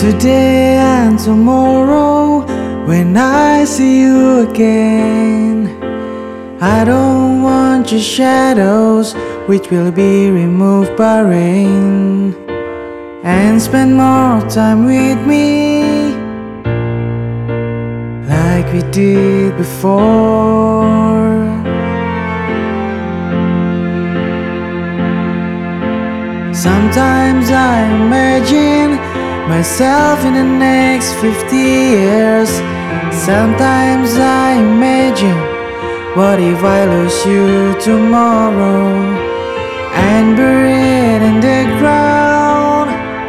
Today and tomorrow, when I see you again, I don't want your shadows, which will be removed by rain, and spend more time with me like we did before. Sometimes I imagine myself in the next 50 years. Sometimes I imagine, what if I lose you tomorrow and buried in the ground?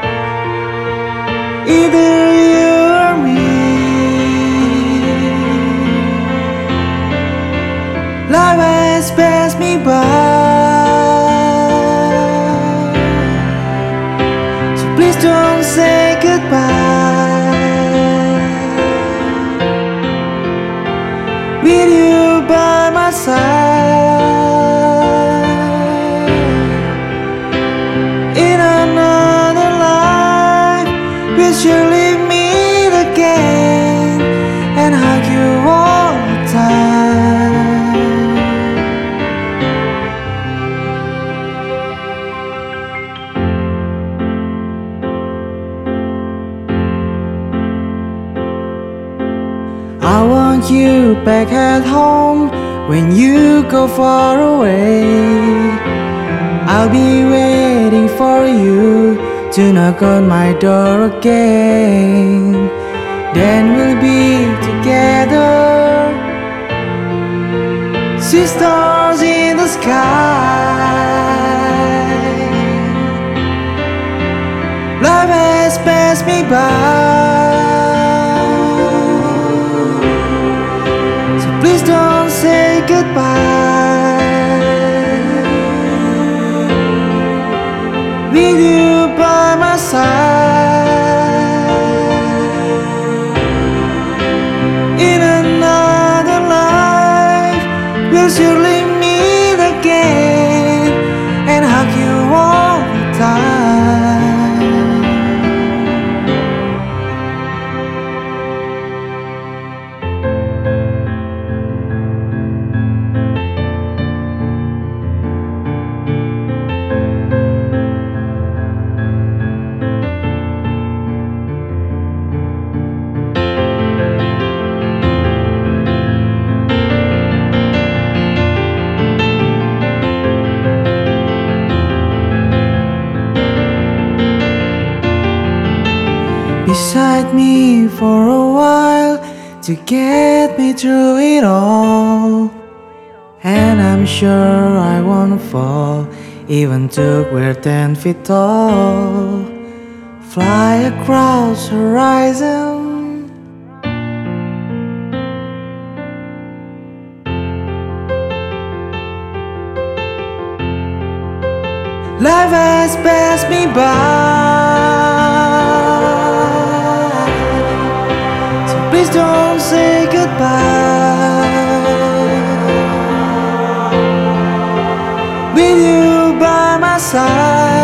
Either you or me. Life has passed me by, so please don't say goodbye. With you by my side, in another life we'll surely meet again and hug you all the time. I want you back at home when you go far away. I'll be waiting for you to knock on my door again. Then we'll be together, see stars in the sky. Life has passed me by, please don't say goodbye. With you by my side, in another life we'll surely meet again and hug you all the time. Beside me for a while to get me through it all, and I'm sure I won't fall, even though we're 10 feet tall. Fly across the horizon, life has passed me by, please don't say goodbye. With you by my side,